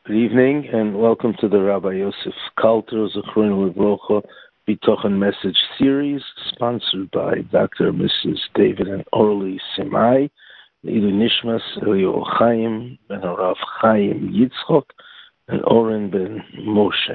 Good evening and welcome to the Rabbi Yosef Kalter Zechron Livrocha Bitochen Message Series, sponsored by Dr. and Mrs. David and Orly Simai, Ilu Nishmas Elio Chaim Ben Arav Chaim Yitzchok, and Oren Ben Moshe.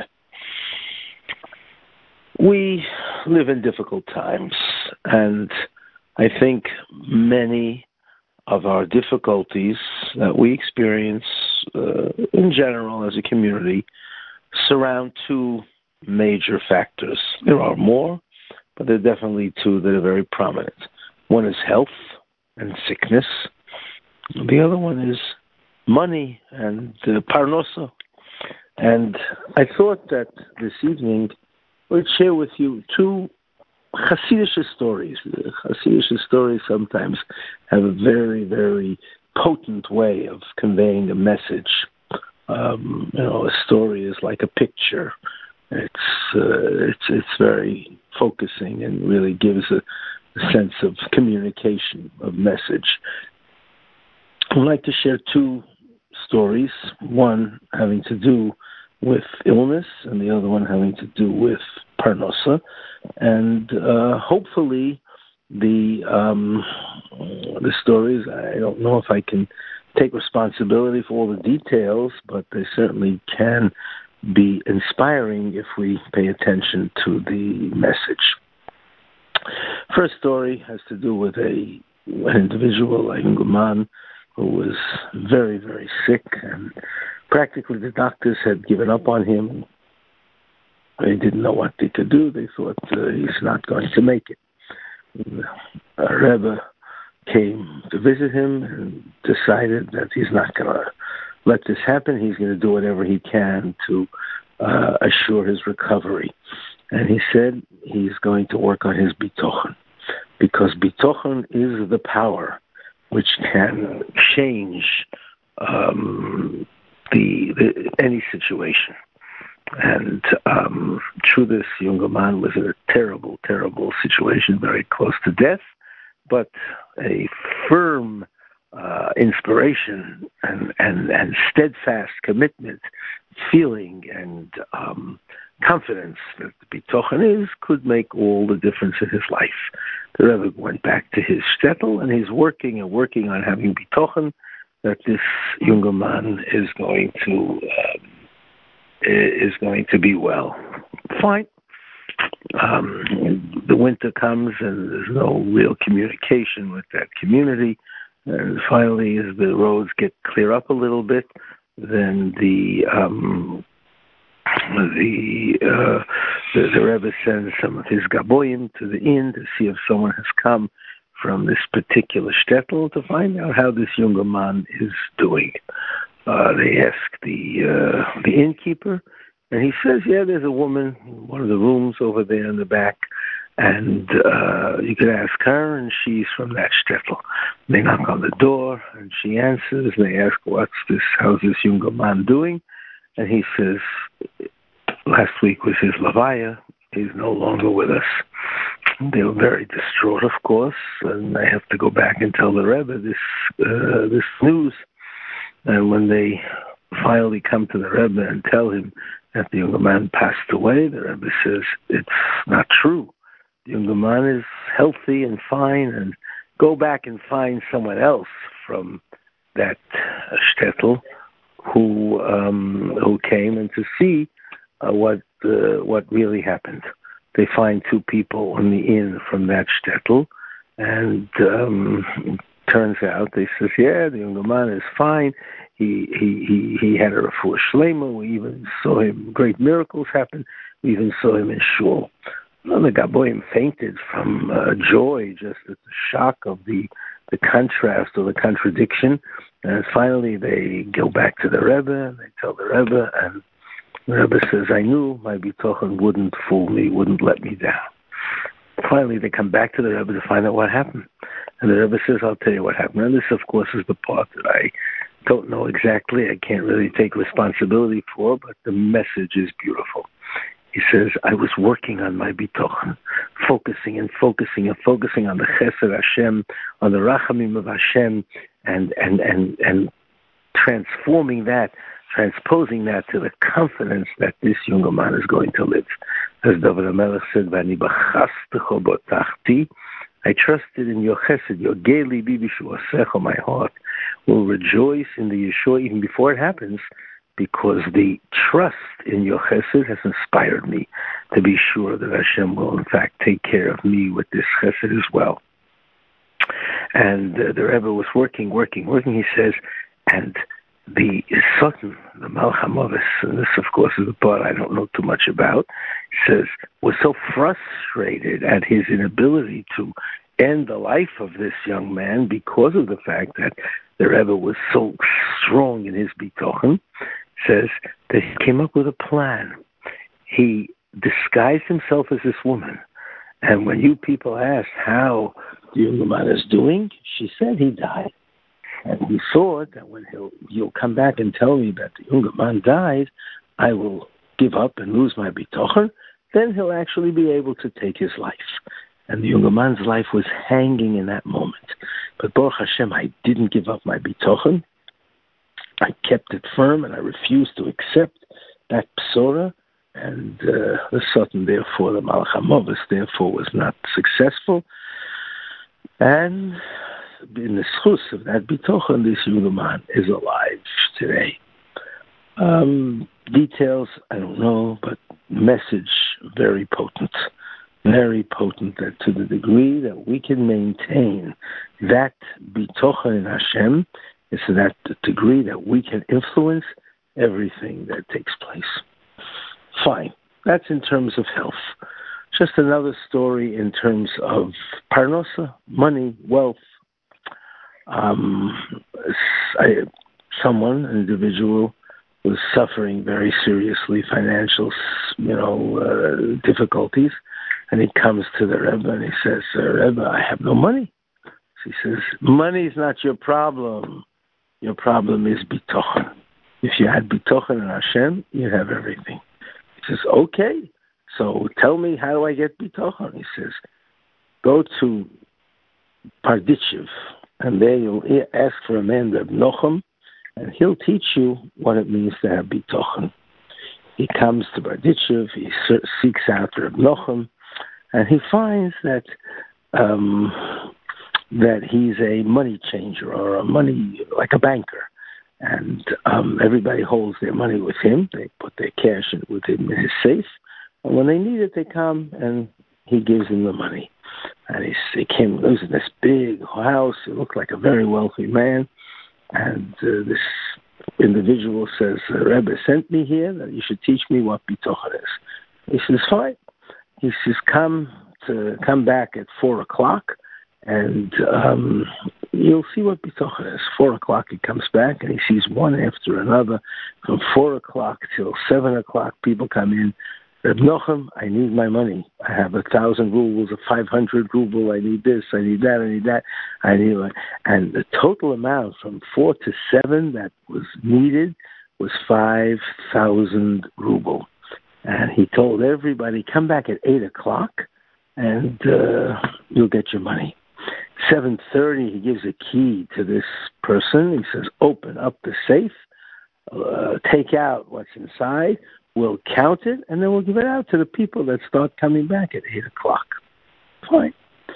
We live in difficult times, and I think many of our difficulties that we experience in general as a community surround two major factors. There are more, but there are definitely two that are very prominent. One is health and sickness. The other one is money and parnosa. And I thought that this evening we'd share with you two Hasidic stories. Hasidic stories sometimes have a very, very potent way of conveying a message. A story is like a picture. It's very focusing and really gives a sense of communication, of message. I'd like to share two stories, one having to do with illness and the other one having to do with parnosa, and hopefully the stories, I don't know if I can take responsibility for all the details, but they certainly can be inspiring if we pay attention to the message. First story has to do with an individual, a young man, who was very, very sick, and practically the doctors had given up on him. They didn't know what they could do. They thought he's not going to make it. A Rebbe came to visit him and decided that he's not going to let this happen. He's going to do whatever he can to assure his recovery. And he said he's going to work on his bitochen, because bitochen is the power which can change any situation. And through this, younger man was in a terrible, terrible situation, very close to death, but a firm inspiration and steadfast commitment, feeling and confidence that the bitochen could make all the difference in his life. The Rebbe went back to his shtetl, and he's working on having bitochen that this younger man is going to be well. Fine. The winter comes and there's no real communication with that community. And finally, as the roads get clear up a little bit, then the Rebbe sends some of his gaboyim to the inn to see if someone has come from this particular shtetl to find out how this younger man is doing. They ask the innkeeper, and he says, yeah, there's a woman in one of the rooms over there in the back, and you could ask her, and she's from that shtetl. They knock on the door, and she answers, and they ask, how's this younger man doing? And he says, last week was his levaya, he's no longer with us. They were very distraught, of course, and they have to go back and tell the Rebbe this news. And when they finally come to the Rebbe and tell him that the younger man passed away, the Rebbe says, it's not true. The younger man is healthy and fine, and go back and find someone else from that shtetl who came and to see what really happened. They find two people on the inn from that shtetl, and turns out, they says, yeah, the younger man is fine. He had a refuah shlema. We even saw him, great miracles happen. We even saw him in shul. Well, the gaboyim fainted from joy, just at the shock of the contrast or the contradiction. And finally, they go back to the Rebbe, and they tell the Rebbe, and the Rebbe says, I knew my bitochen wouldn't fool me, wouldn't let me down. Finally, they come back to the Rebbe to find out what happened. And the Rebbe says, I'll tell you what happened. And this, of course, is the part that I don't know exactly. I can't really take responsibility for, but the message is beautiful. He says, I was working on my bitochen, focusing on the chesed Hashem, on the rachamim of Hashem, and transforming that transposing that to the confidence that this younger man is going to live. As David HaMelech said, "V'ani b'chastecho b'tachti," I trusted in your chesed, your geli bibishuasecho, my heart will rejoice in the Yeshua even before it happens, because the trust in your chesed has inspired me to be sure that Hashem will in fact take care of me with this chesed as well. And the Rebbe was working. He says, and the Sultan, the Malach HaMoves, and this of course is the part I don't know too much about, says, was so frustrated at his inability to end the life of this young man because of the fact that the Rebbe was so strong in his bitochen, says that he came up with a plan. He disguised himself as this woman. And when you people asked how the young man is doing, she said he died. And he thought that when he'll come back and tell me that the younger man died, I will give up and lose my bitochen. Then he'll actually be able to take his life. And the younger man's life was hanging in that moment. But Baruch Hashem, I didn't give up my bitochen. I kept it firm, and I refused to accept that psora. And the Sultan, therefore, the Malach HaMoves, therefore, was not successful. And in the schus of that bitochen, this younger man is alive today. Details, I don't know, but message very potent. Very potent, that to the degree that we can maintain that bitochen in Hashem, is to that degree that we can influence everything that takes place. Fine. That's in terms of health. Just another story in terms of parnosa, money, wealth. An individual, was suffering very seriously financial, difficulties, and he comes to the Rebbe and he says, "Rebbe, I have no money." He says, "Money is not your problem. Your problem is bitochen. If you had bitochen in Hashem, you'd have everything." He says, "Okay, so tell me, how do I get bitochen?" He says, "Go to Parditchev, and there you'll ask for a man, Reb Nochem, and he'll teach you what it means to have bitochen." He comes to Parditchev, he seeks out Reb Nochem, and he finds that he's a money changer, or like a banker. And everybody holds their money with him. They put their cash with him in his safe. And when they need it, they come and he gives them the money. And he lives in this big house. He looked like a very wealthy man. And this individual says, "Rebbe sent me here that you should teach me what bitochen is." He says, "Fine." He says, come back at 4:00, and you'll see what bitochen is. 4:00, he comes back, and he sees one after another. From 4:00 till 7:00, people come in. "Reb Nochem, I need my money. I have 1,000 rubles, 500 ruble. I need this, I need that, I need that. And the total amount from 4 to 7 that was needed was 5,000 ruble. And he told everybody, "Come back at 8:00, and you'll get your money." 7:30, he gives a key to this person. He says, "Open up the safe, take out what's inside. We'll count it, and then we'll give it out to the people that start coming back at 8:00. Fine.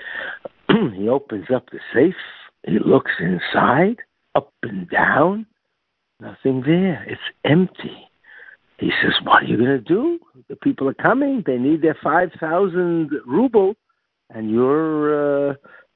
He opens up the safe. He looks inside, up and down. Nothing there. It's empty. He says, "What are you going to do? The people are coming. They need their 5,000 ruble, and you're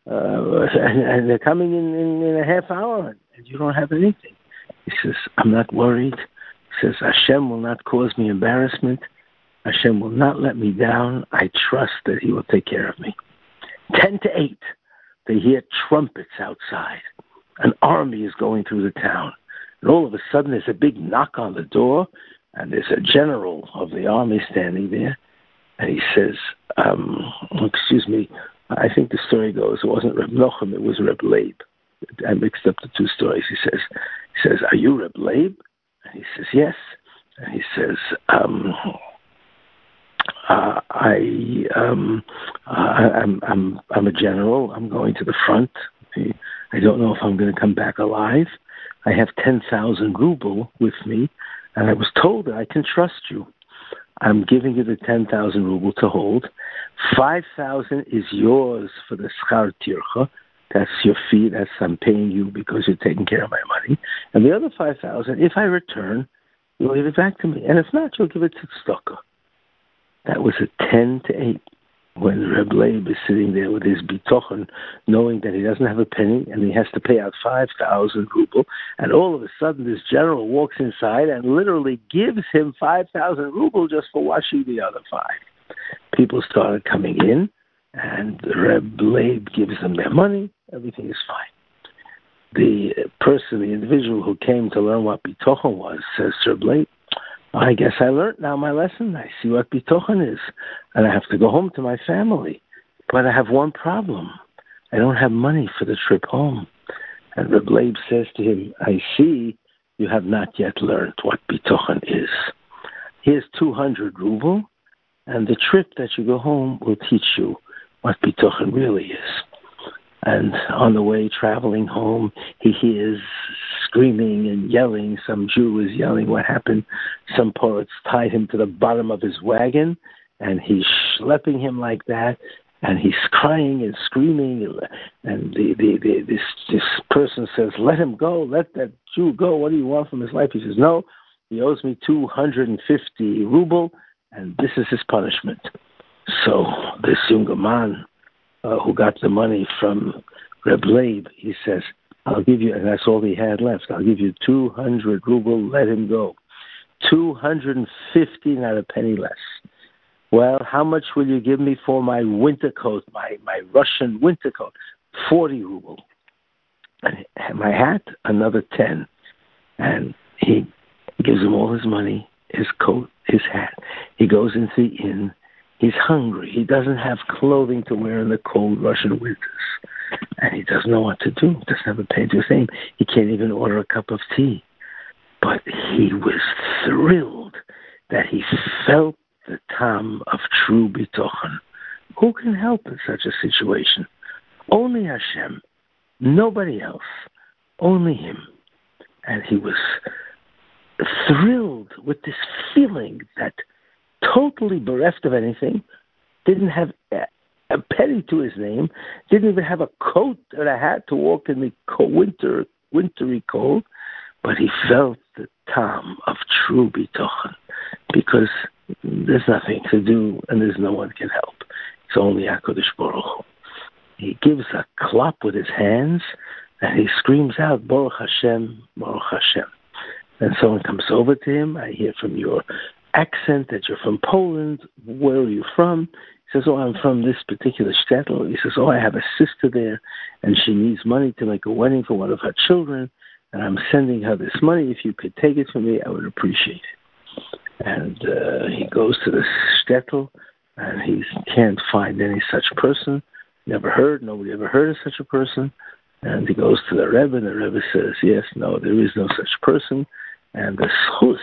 and they're coming in a half hour, and you don't have anything." He says, "I'm not worried." He says, "Hashem will not cause me embarrassment. Hashem will not let me down. I trust that He will take care of me." 10 to 8, they hear trumpets outside. An army is going through the town. And all of a sudden, there's a big knock on the door, and there's a general of the army standing there. And he says, "Excuse me, I think the story goes, it wasn't Reb Nochem, it was Reb Leib. I mixed up the two stories." He says, "Are you Reb Leib?" And he says, "Yes." And he says, I'm a general. I'm going to the front. I don't know if I'm going to come back alive. I have 10,000 ruble with me, And I was told that I can trust you. I'm giving you the 10,000 ruble to hold. 5,000 is yours for the schar tircha. That's your fee. That's I'm paying you because you're taking care of my money. And the other 5,000, if I return, you'll give it back to me. And if not, you'll give it to tzedakah. That was a 10-8. When Reb Leib is sitting there with his bitochen, knowing that he doesn't have a penny and he has to pay out 5,000 ruble, and all of a sudden this general walks inside and literally gives him 5,000 ruble just for washing the other 5. People started coming in, and Reb Leib gives them their money. Everything is fine. The person, the individual who came to learn what bitochen was, says to Reb Leib, I guess I learned now my lesson. I see what bitochen is, and I have to go home to my family. But I have one problem. I don't have money for the trip home. And Reb Leib says to him, I see you have not yet learned what bitochen is. Here's 200 ruble, and the trip that you go home will teach you what bitochen really is. And on the way traveling home, he hears screaming and yelling. Some Jew is yelling what happened. Some poets tied him to the bottom of his wagon, and he's schlepping him like that, and he's crying and screaming. And this person says, let him go. Let that Jew go. What do you want from his life? He says, no, he owes me 250 ruble, and this is his punishment. So this younger man, who got the money from Reb Leib, he says, I'll give you, and that's all he had left, I'll give you 200 ruble, let him go. 250, not a penny less. Well, how much will you give me for my winter coat, my Russian winter coat? 40 ruble. And my hat, another 10. And he gives him all his money, his coat, his hat. He goes into the inn. He's hungry. He doesn't have clothing to wear in the cold Russian winters. And he doesn't know what to do. He doesn't have a penny to his name. He can't even order a cup of tea. But he was thrilled that he felt the tam of true bitochen. Who can help in such a situation? Only Hashem. Nobody else. Only him. And he was thrilled with this feeling that totally bereft of anything, didn't have a penny to his name, didn't even have a coat or a hat to walk in the wintry cold, but he felt the tam of true bitochen, because there's nothing to do and there's no one can help. It's only HaKadosh Baruch Hu. He gives a clap with his hands and he screams out, Baruch Hashem, Baruch Hashem. And someone comes over to him, I hear from your accent that you're from Poland. Where are you from? He says, I'm from this particular shtetl. He says, I have a sister there, and she needs money to make a wedding for one of her children, and I'm sending her this money. If you could take it for me, I would appreciate it. And he goes to the shtetl, and he can't find any such person. Nobody ever heard of such a person. And he goes to the Rebbe, and the Rebbe says, yes, no, there is no such person. And the schus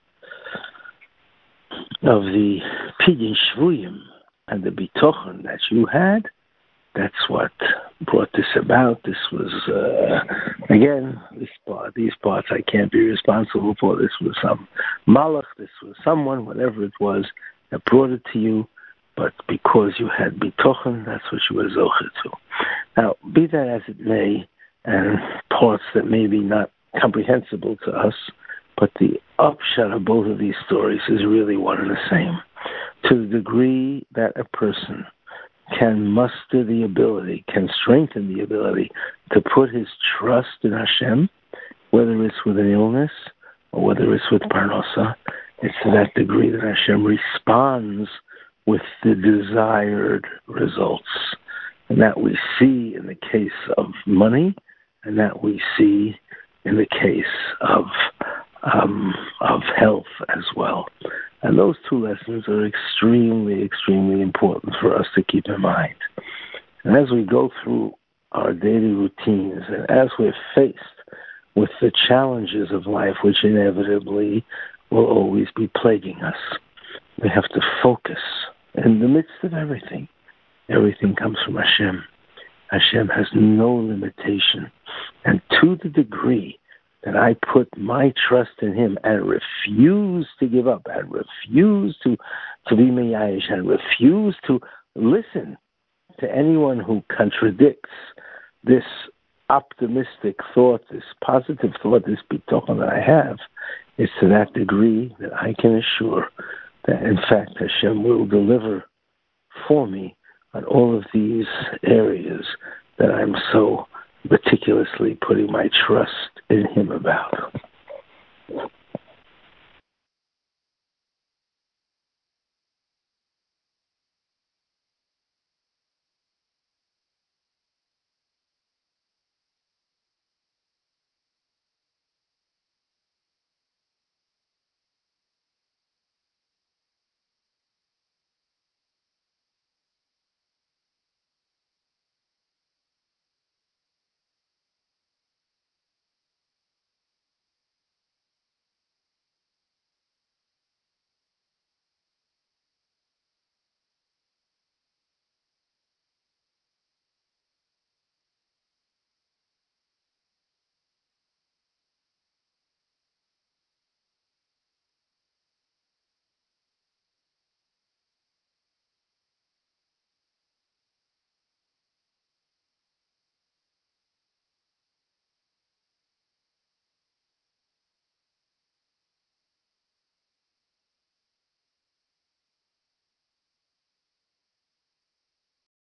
of the Pidyon Shvuyim and the bitochen that you had, that's what brought this about. This was, again, these parts I can't be responsible for. This was some malach, this was someone, whatever it was, that brought it to you. But because you had bitochen, that's what you were zocher to. Now, be that as it may, and parts that may be not comprehensible to us, but the upshot of both of these stories is really one and the same. To the degree that a person can muster the ability, can strengthen the ability to put his trust in Hashem, whether it's with an illness or whether it's with parnasa, it's to that degree that Hashem responds with the desired results. And that we see in the case of money, and that we see in the case of health as well. And those two lessons are extremely, extremely important for us to keep in mind. And as we go through our daily routines, and as we're faced with the challenges of life, which inevitably will always be plaguing us, we have to focus in the midst of everything. Everything comes from Hashem. Hashem has no limitation. And to the degree that I put my trust in him and refuse to give up, and refuse to be miyayish, and refuse to listen to anyone who contradicts this optimistic thought, this positive thought, this bitachon that I have, is to that degree that I can assure that, in fact, Hashem will deliver for me on all of these areas that I'm so meticulously putting my trust in him about.